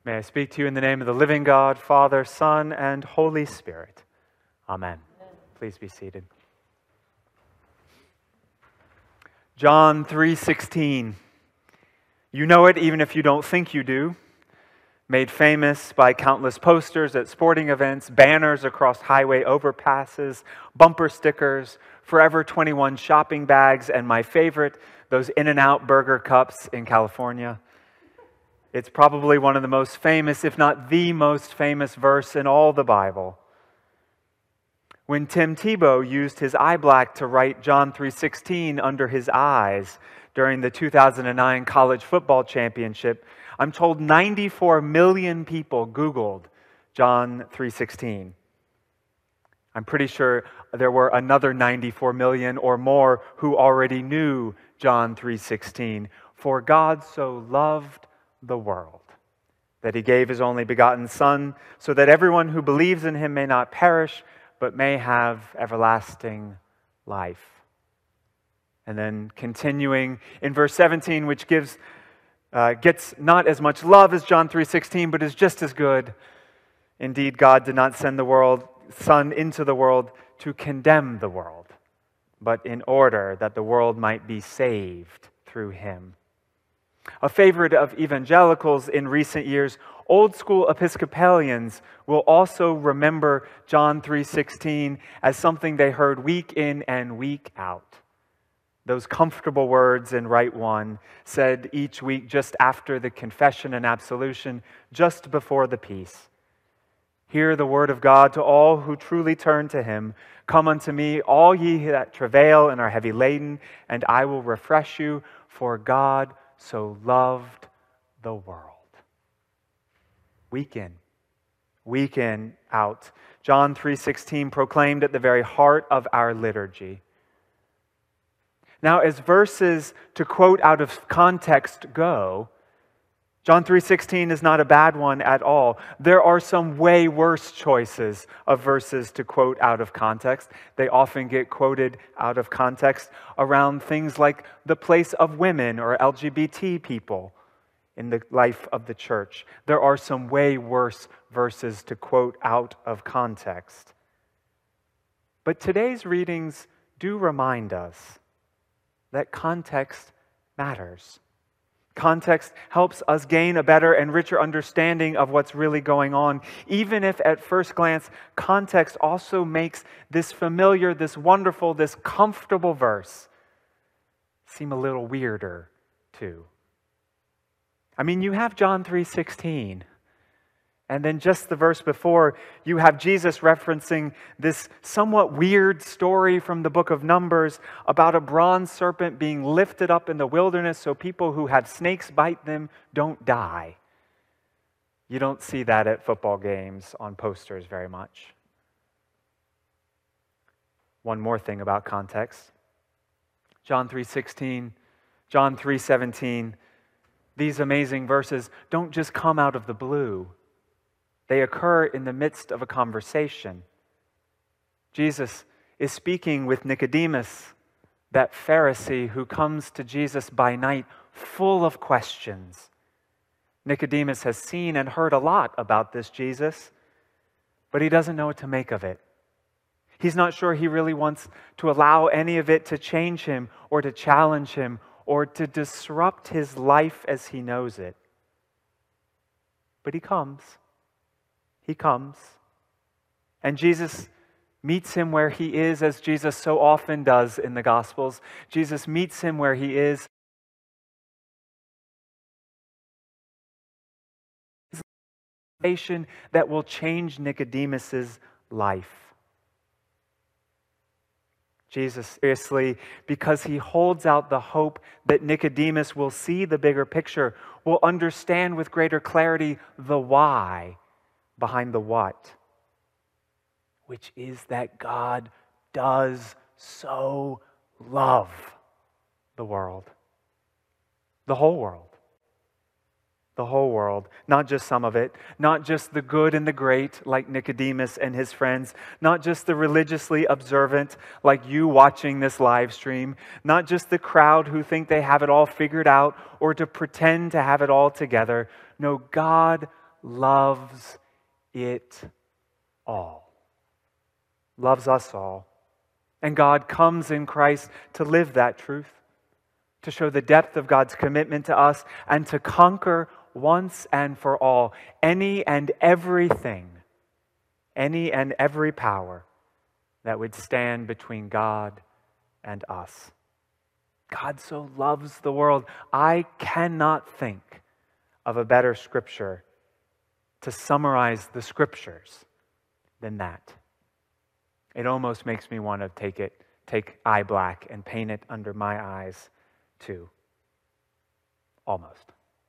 May I speak to you in the name of the living God, Father, Son, and Holy Spirit. Amen. Please be seated. John 3:16. You know it even if you don't think you do. Made famous by countless posters at sporting events, banners across highway overpasses, bumper stickers, Forever 21 shopping bags, and my favorite, those In-N-Out burger cups in California. It's probably one of the most famous, if not the most famous verse in all the Bible. When Tim Tebow used his eye black to write John 3:16 under his eyes during the 2009 college football championship, I'm told 94 million people Googled John 3:16. I'm pretty sure there were another 94 million or more who already knew John 3:16. For God so loved the world, that he gave his only begotten Son, so that everyone who believes in him may not perish, but may have everlasting life. And then continuing in verse 17, which gets not as much love as John 3:16, but is just as good. Indeed, God did not send the Son into the world to condemn the world, but in order that the world might be saved through him. A favorite of evangelicals in recent years, old school Episcopalians will also remember John 3:16 as something they heard week in and week out. Those comfortable words in Rite One, said each week just after the confession and absolution, just before the peace. Hear the word of God to all who truly turn to him. Come unto me, all ye that travail and are heavy laden, and I will refresh you, for God so loved the world. Week in, out. John 3:16 proclaimed at the very heart of our liturgy. Now, as verses to quote out of context go, John 3:16 is not a bad one at all. There are some way worse choices of verses to quote out of context. They often get quoted out of context around things like the place of women or LGBT people in the life of the church. There are some way worse verses to quote out of context. But today's readings do remind us that context matters. Context helps us gain a better and richer understanding of what's really going on, even if at first glance, context also makes this familiar, this wonderful, this comfortable verse seem a little weirder too. I mean, you have John 3:16, and then just the verse before, you have Jesus referencing this somewhat weird story from the book of Numbers about a bronze serpent being lifted up in the wilderness so people who have snakes bite them don't die. You don't see that at football games on posters very much. One more thing about context. John 3:16, John 3:17, these amazing verses don't just come out of the blue. They occur in the midst of a conversation. Jesus is speaking with Nicodemus, that Pharisee who comes to Jesus by night full of questions. Nicodemus has seen and heard a lot about this Jesus, but he doesn't know what to make of it. He's not sure he really wants to allow any of it to change him or to challenge him or to disrupt his life as he knows it. But he comes. And Jesus meets him where he is, as Jesus so often does in the Gospels. Jesus meets him where he is. That will change Nicodemus's life. Jesus, seriously, because he holds out the hope that Nicodemus will see the bigger picture, will understand with greater clarity the why behind the what, which is that God does so love the world. The whole world. The whole world. Not just some of it. Not just the good and the great like Nicodemus and his friends. Not just the religiously observant like you watching this live stream. Not just the crowd who think they have it all figured out or to pretend to have it all together. No, God loves it all. Loves us all. And God comes in Christ to live that truth, to show the depth of God's commitment to us, and to conquer once and for all any and everything, any and every power that would stand between God and us. God so loves the world. I cannot think of a better scripture to summarize the scriptures than that. It almost makes me want to take eye black and paint it under my eyes too. Almost.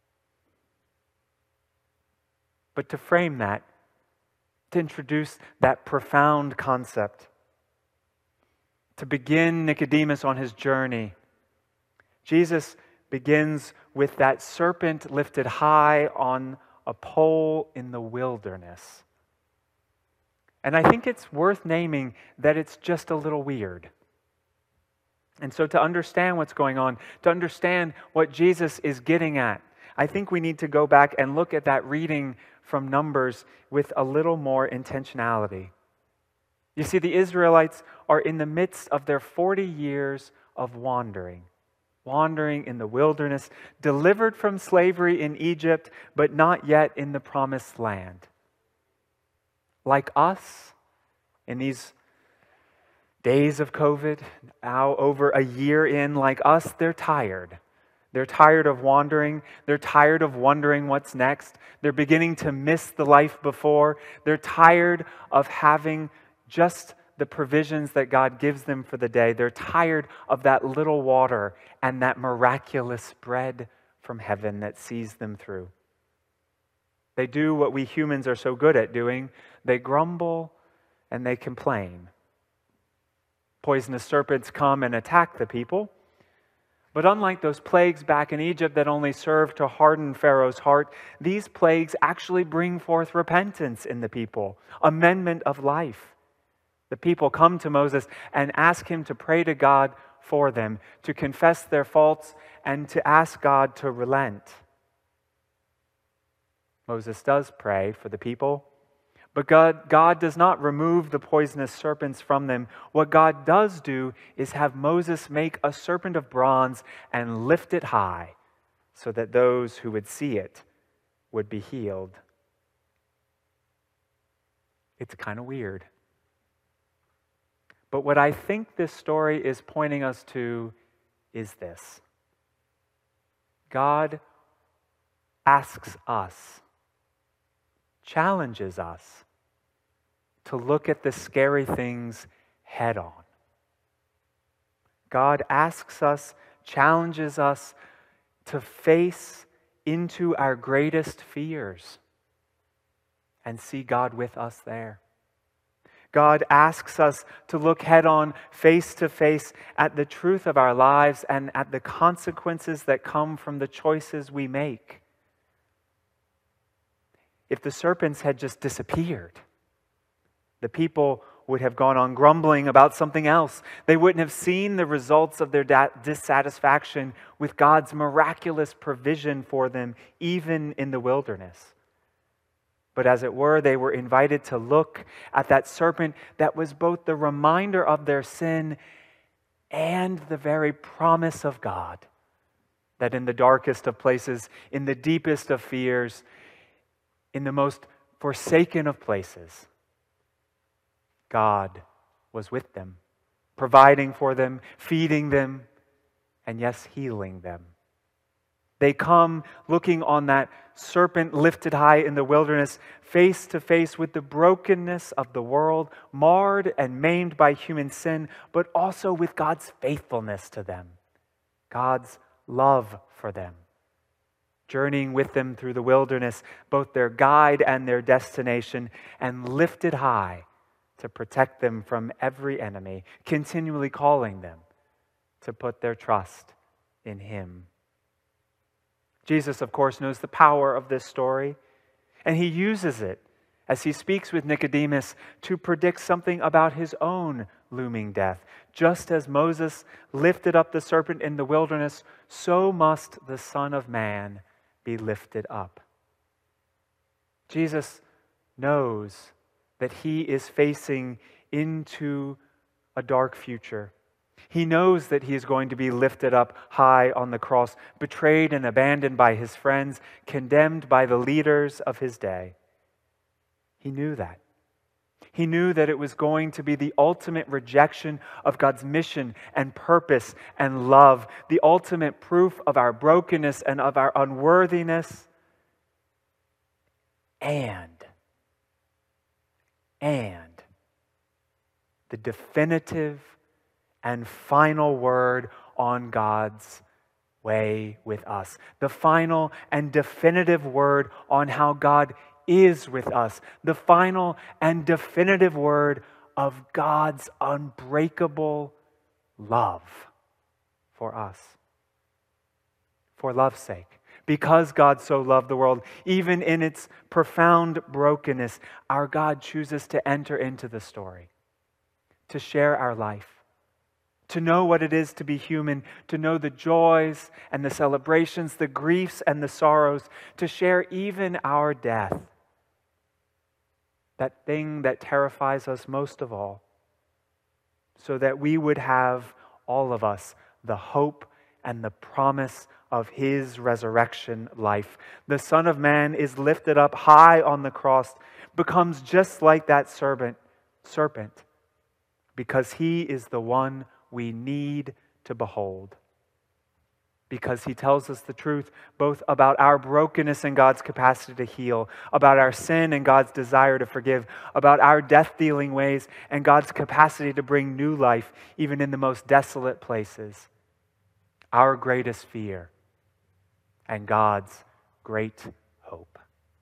But to frame that, to introduce that profound concept, to begin Nicodemus on his journey, Jesus begins with that serpent lifted high on a pole in the wilderness. And I think it's worth naming that it's just a little weird. And so to understand what's going on, to understand what Jesus is getting at, I think we need to go back and look at that reading from Numbers with a little more intentionality. You see, the Israelites are in the midst of their 40 years of wandering in the wilderness, delivered from slavery in Egypt, but not yet in the promised land. Like us, in these days of COVID, now over a year in, like us, they're tired. They're tired of wandering. They're tired of wondering what's next. They're beginning to miss the life before. They're tired of having just the provisions that God gives them for the day. They're tired of that little water and that miraculous bread from heaven that sees them through. They do what we humans are so good at doing. They grumble and they complain. Poisonous serpents come and attack the people. But unlike those plagues back in Egypt that only served to harden Pharaoh's heart, these plagues actually bring forth repentance in the people, amendment of life. The people come to Moses and ask him to pray to God for them, to confess their faults, and to ask God to relent. Moses does pray for the people, but God does not remove the poisonous serpents from them. What God does do is have Moses make a serpent of bronze and lift it high so that those who would see it would be healed. It's kind of weird. But what I think this story is pointing us to is this. God asks us, challenges us to look at the scary things head on. God asks us, challenges us to face into our greatest fears and see God with us there. God asks us to look head on, face to face, at the truth of our lives and at the consequences that come from the choices we make. If the serpents had just disappeared, the people would have gone on grumbling about something else. They wouldn't have seen the results of their dissatisfaction with God's miraculous provision for them, even in the wilderness. But as it were, they were invited to look at that serpent that was both the reminder of their sin and the very promise of God, that in the darkest of places, in the deepest of fears, in the most forsaken of places, God was with them, providing for them, feeding them, and yes, healing them. They come looking on that serpent lifted high in the wilderness, face to face with the brokenness of the world, marred and maimed by human sin, but also with God's faithfulness to them, God's love for them. Journeying with them through the wilderness, both their guide and their destination, and lifted high to protect them from every enemy, continually calling them to put their trust in Him. Jesus, of course, knows the power of this story, and He uses it as He speaks with Nicodemus to predict something about His own looming death. Just as Moses lifted up the serpent in the wilderness, so must the Son of Man be lifted up. Jesus knows that he is facing into a dark future. He knows that he is going to be lifted up high on the cross, betrayed and abandoned by his friends, condemned by the leaders of his day. He knew that. He knew that it was going to be the ultimate rejection of God's mission and purpose and love, the ultimate proof of our brokenness and of our unworthiness, and the definitive and final word on God's way with us. The final and definitive word on how God is with us. The final and definitive word of God's unbreakable love for us. For love's sake. Because God so loved the world, even in its profound brokenness, our God chooses to enter into the story, to share our life, to know what it is to be human, to know the joys and the celebrations, the griefs and the sorrows, to share even our death, that thing that terrifies us most of all, so that we would have, all of us, the hope and the promise of his resurrection life. The Son of Man is lifted up high on the cross, becomes just like that serpent, because he is the one we need to behold. Because he tells us the truth both about our brokenness and God's capacity to heal, about our sin and God's desire to forgive, about our death-dealing ways and God's capacity to bring new life even in the most desolate places. Our greatest fear and God's great hope.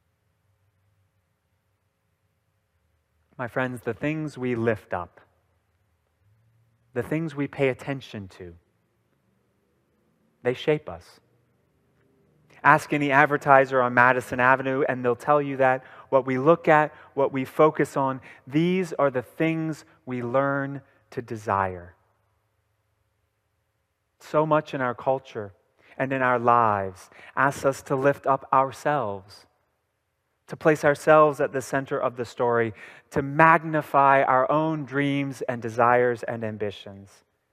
My friends, the things we lift up, the things we pay attention to, they shape us. Ask any advertiser on Madison Avenue and they'll tell you that what we look at, what we focus on, these are the things we learn to desire. So much in our culture and in our lives asks us to lift up ourselves, to place ourselves at the center of the story, to magnify our own dreams and desires and ambitions.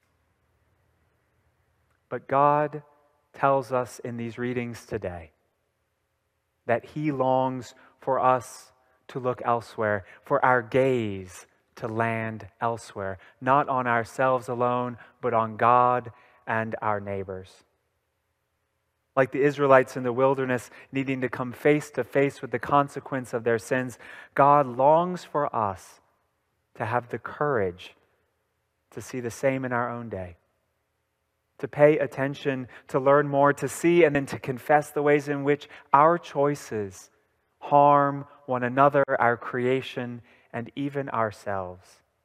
But God tells us in these readings today that he longs for us to look elsewhere, for our gaze to land elsewhere, not on ourselves alone, but on God and our neighbors. Like the Israelites in the wilderness needing to come face to face with the consequence of their sins, God longs for us to have the courage to see the same in our own day, to pay attention, to learn more, to see and then to confess the ways in which our choices harm one another, our creation, and even ourselves.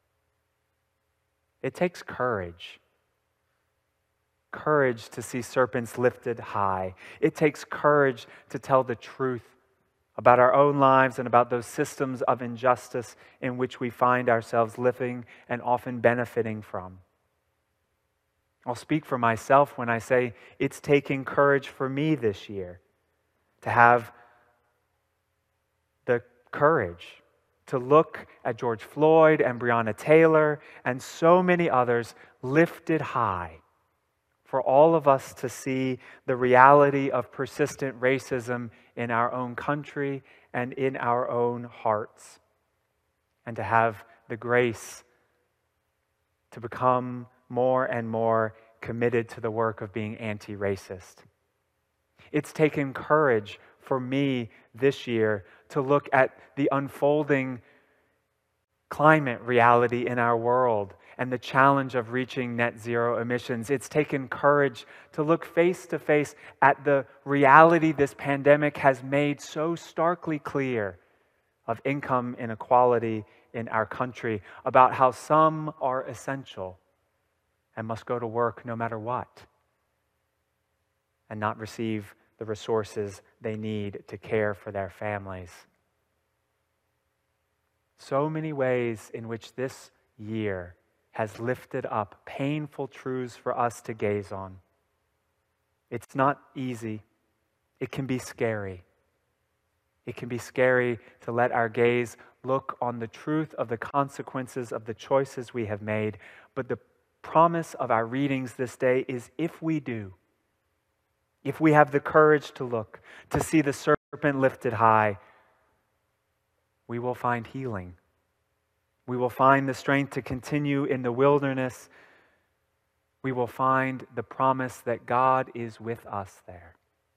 It takes courage. Courage to see serpents lifted high. It takes courage to tell the truth about our own lives and about those systems of injustice in which we find ourselves living and often benefiting from. I'll speak for myself when I say it's taking courage for me this year to have the courage to look at George Floyd and Breonna Taylor and so many others lifted high, for all of us to see the reality of persistent racism in our own country and in our own hearts, and to have the grace to become more and more committed to the work of being anti-racist. It's taken courage for me this year to look at the unfolding climate reality in our world and the challenge of reaching net zero emissions. It's taken courage to look face to face at the reality this pandemic has made so starkly clear of income inequality in our country, about how some are essential and must go to work no matter what and not receive the resources they need to care for their families. So many ways in which this year has lifted up painful truths for us to gaze on. It's not easy. It can be scary. It can be scary to let our gaze look on the truth of the consequences of the choices we have made. But the promise of our readings this day is if we do, if we have the courage to look, to see the serpent lifted high, we will find healing. We will find the strength to continue in the wilderness. We will find the promise that God is with us there.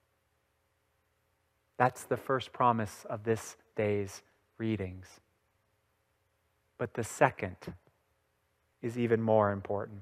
That's the first promise of this day's readings. But the second is even more important.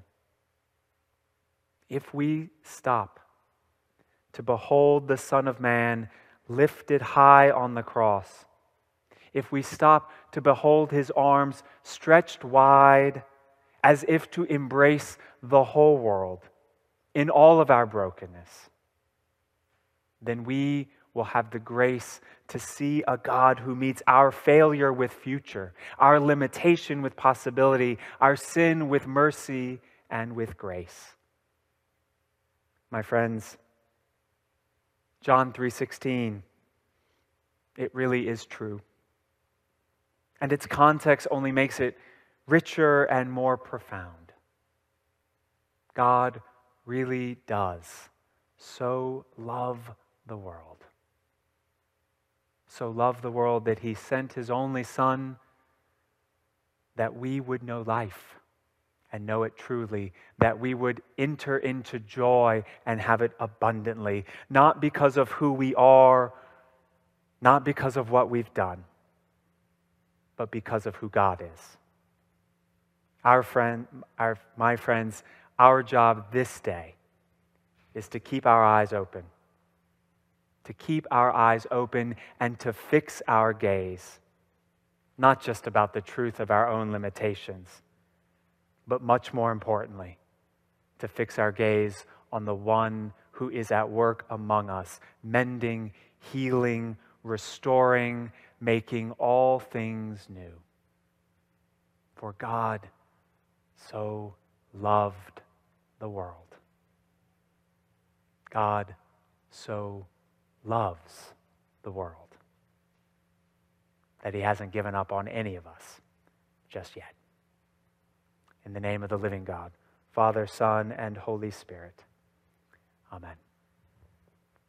If we stop to behold the Son of Man lifted high on the cross, if we stop to behold his arms stretched wide as if to embrace the whole world in all of our brokenness, then we will have the grace to see a God who meets our failure with future, our limitation with possibility, our sin with mercy and with grace. My friends, John 3:16, it really is true. And its context only makes it richer and more profound. God really does so love the world. So love the world that he sent his only Son that we would know life and know it truly, that we would enter into joy and have it abundantly, not because of who we are, not because of what we've done, but because of who God is. My friends, our job this day is to keep our eyes open. To keep our eyes open and to fix our gaze, not just about the truth of our own limitations, but much more importantly, to fix our gaze on the one who is at work among us, mending, healing, restoring, making all things new. For God so loved the world. God so loves the world that he hasn't given up on any of us just yet. In the name of the living God, Father, Son, and Holy Spirit. Amen.